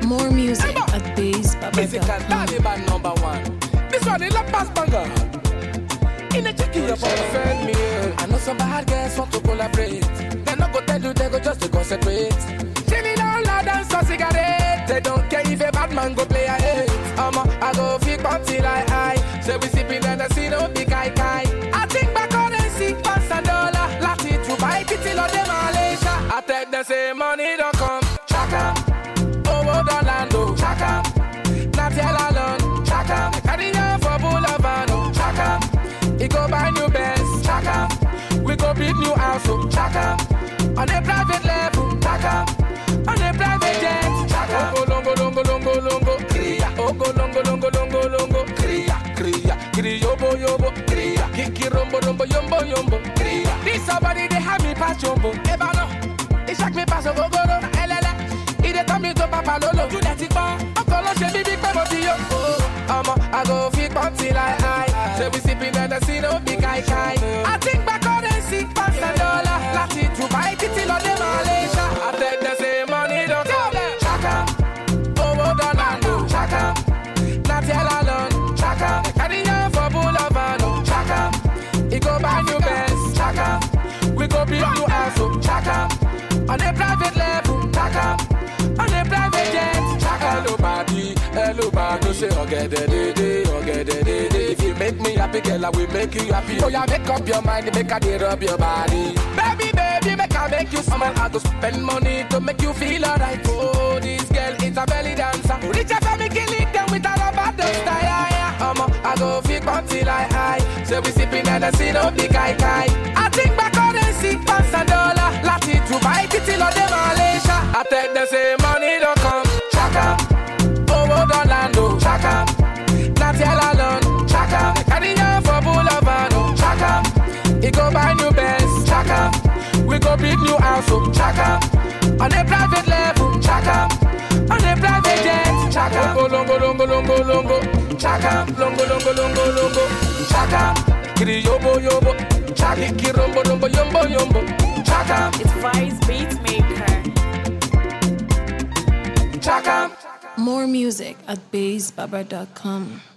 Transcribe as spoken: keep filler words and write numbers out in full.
More music Emma. at bass baba Physical dot com. Taliban number one. This one is La Paz Banger. In a chicken, you're defend me. I know some bad girls want to collaborate. They not go tell you, they go just to concentrate. Chilling out loud and some cigarette. They don't care if a bad man go play a hit. Um, I go feel party like I. So we sipping and I see no big kai kai. I think back on and see pounds and dollar. Lati to buy kitty lo de Malaysia. I take the same money don't come. Chaka. Oh, Orlando. Chaka. Natiela Lon. Chaka. Carry on for Boulevard. Chaka. He go buy new Benz. Chaka. We go build new house. Chaka. On a private level. Chaka. On a private jet. Chaka. Ogo longo longo longo longo. Kriya. Ogo longo longo longo longo. Kriya. Kriya. Kriya yobo yobo. Kriya. Kiki rombo rombo yombo yombo. Kriya. This somebody they have me pass yombo. Eba no. They shock me pass over goro. Elele. He dey tell me to papa lolo. You let it go. Uncle lo she bibi pe body yo. I'ma I go fit party like I. Say we sipping and I see no big kai kai. I think back on and see pounds and dollar. Lati to buy kitty lo de Malaysia. I take the same money don't come. Chaka. Oh, Orlando. Chaka. Natiela Lon. Chaka. Carry on for Boulevard. Chaka. He go buy new Benz. Chaka. We go build new house. Chaka. On a private level. Chaka. On a private jet. Chaka. Hello, baby. Hello, baby. Say, okay, de de de, okay, de de de. If you make me happy, girl, I will make you happy. Oh, yeah, make up your mind, make a day rub your body. Baby, baby, make I make you smile. I go spend money to make you feel alright. Oh, this girl is a belly dancer. Rich a family kill it, then with a rubber duster. Yeah, yeah. Um, I go feel party like I. Say we sipping and I see no big kai kai. I think back on and see pounds and dollar. Lati to buy kitty lo de Malaysia. I take the same money don't come. Chaka. Oh, Orlando. Chaka. Natiela Lon. Chaka. Carry on for Boulevard. Chaka. He go buy new Benz. Chaka. We go build new house. Chaka. On a private level. Chaka. On a private jet. Chaka. Longo longo longo longo longo. Chaka. Longo longo longo longo. Chaka. Kiri yobo yobo. Chaka. Kiri rombo rombo yombo yombo. Chaka. It's Vice Beatmaker. Chaka. More music at bass baba dot com.